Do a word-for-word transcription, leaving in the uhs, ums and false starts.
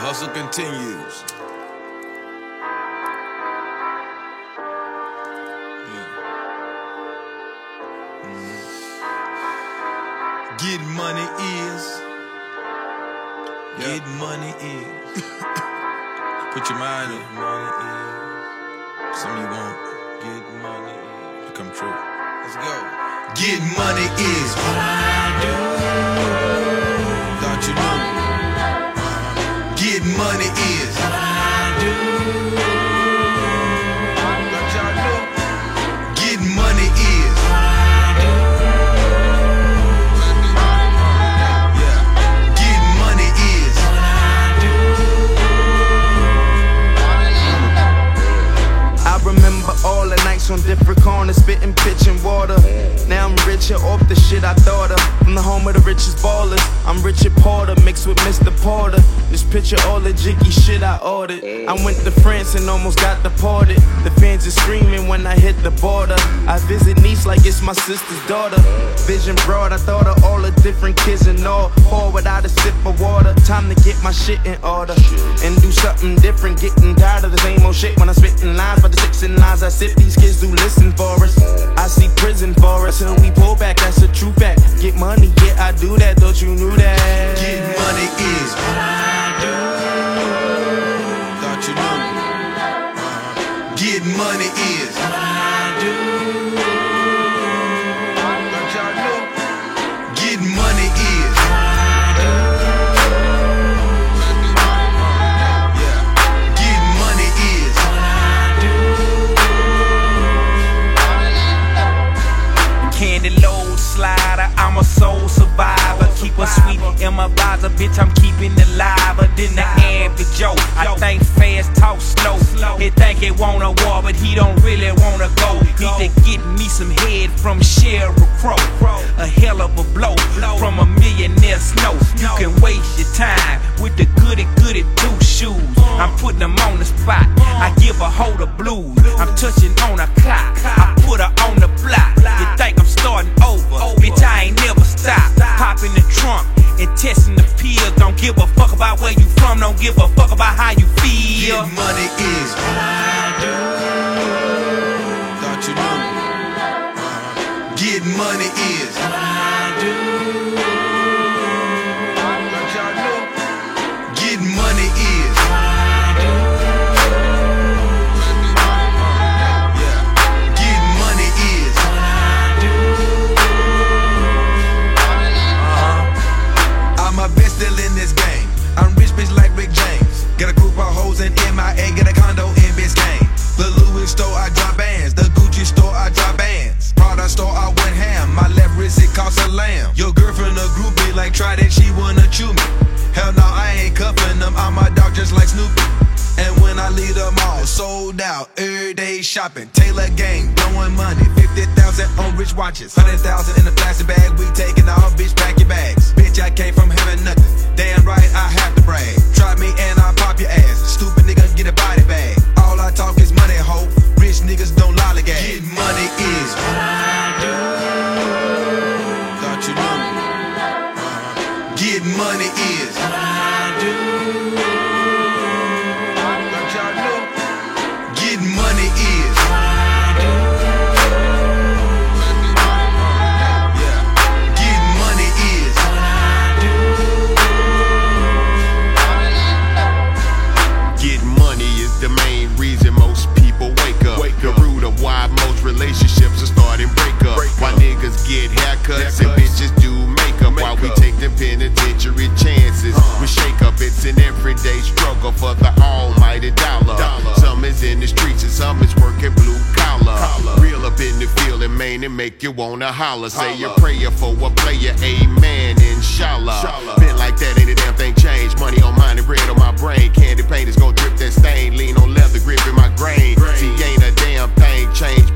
hustle continues. Getting money is. Yeah. Getting money is. Put your mind in. Money is. Something you want. Getting money is. Become true. Let's go. Getting money is what I do. Thought you knew. Uh-huh. Getting money is what I do. Thought y'all knew. Getting money is what I do. Yeah. Getting money is what I do. I remember all the nights on different corners, spitting, pitching water. Now I'm richer off the shit I thought of. From the home of the richest ballers, I'm Richard Porter mixed with Mister Porter. Just picture all the jiggy shit I ordered. I went to France and almost got deported. The fans are screaming when I hit the border. I visit Nice like it's my sister's daughter. Vision broad, I thought of all the different kids and all. Pour without a sip of water. Time to get my shit in order and do something different. Getting tired of the same old shit when I'm spitting lines. But the six and lines I sip, these kids do listen for us. I see prison for us till we pull back, that's a true fact. Get money, yeah, I do that, thought you knew that. Getting money is what I do. Thought you knew. Uh-huh. Getting money is what I do. Thought y'all knew. Getting money is what I do. Yeah. Getting money is what I do. Candy load slider, I'm a soul survivor. Keep a sweet in my visor, bitch, I'm keeping it liver than the average Joe. I think fast, talk slow. He think he want a war, but he don't really wanna go. Need to get me some head from Sheryl Crow. A hell of a blow from a millionaire snow. You can waste your time with the goody goody two shoes. I'm putting them on the spot. I give a hoe the blues. I'm touching on a clock. I put her on the block. You think I'm starting over? Bitch, I ain't never stop. Pop in the trunk and testing the pills. Don't give a fuck about where you from. Don't give a fuck about how you feel. Getting money is what I do. Thought you knew. Uh-huh. Getting money is what I do. Thought y'all knew. Getting money is what I do. Yeah. Getting money is what I do. Uh-huh. I'm a best still in this game. I'm rich bitch like Rick James. Got a group of hoes in M I A, get a condo in Biscayne. The Louis store I drop bands, the Gucci store I drop bands. Prada store I went ham, my left wrist it cost a lamb. Your girlfriend a groupie like Trident, she wanna chew me. Hell no, I ain't cuffing them, I'm a dog just like Snoopy. And when I leave them all sold out, every day shopping. Taylor gang, blowing money, fifty thousand on rich watches, one hundred thousand in a plastic bag. We taking all, bitch, pack your bags. Bitch, I came from having nothing. Damn right, I have to brag. Try me and I pop your ass. Stupid nigga, get a body bag. All I talk is money, ho. Rich niggas don't lollygag. Getting money is what I do. Thought you knew. Uh-huh. Getting money is what I do. Thought y'all knew. Getting money is what I do. Yeah. Getting money is what I do. Getting money is the main reason most people wake up. Wake the root of why most relationships are starting break up. Break why up. Niggas get haircuts, haircuts and bitches do makeup. Make while we up. Take the penitentiary chances. Uh. We shake up, it's an everyday struggle for the almighty dollar. dollar. Some is in the streets and some is working blue collar. collar. Real up in the field and main and make you wanna holler. Say holler. A prayer for a player, amen, inshallah. Inshallah. Been like that, ain't a damn thing changed. Money on mine and bread on my brain. Candy paint is gon' drip that stain. Lean on leather grip in my grain. See, ain't a damn thing changed.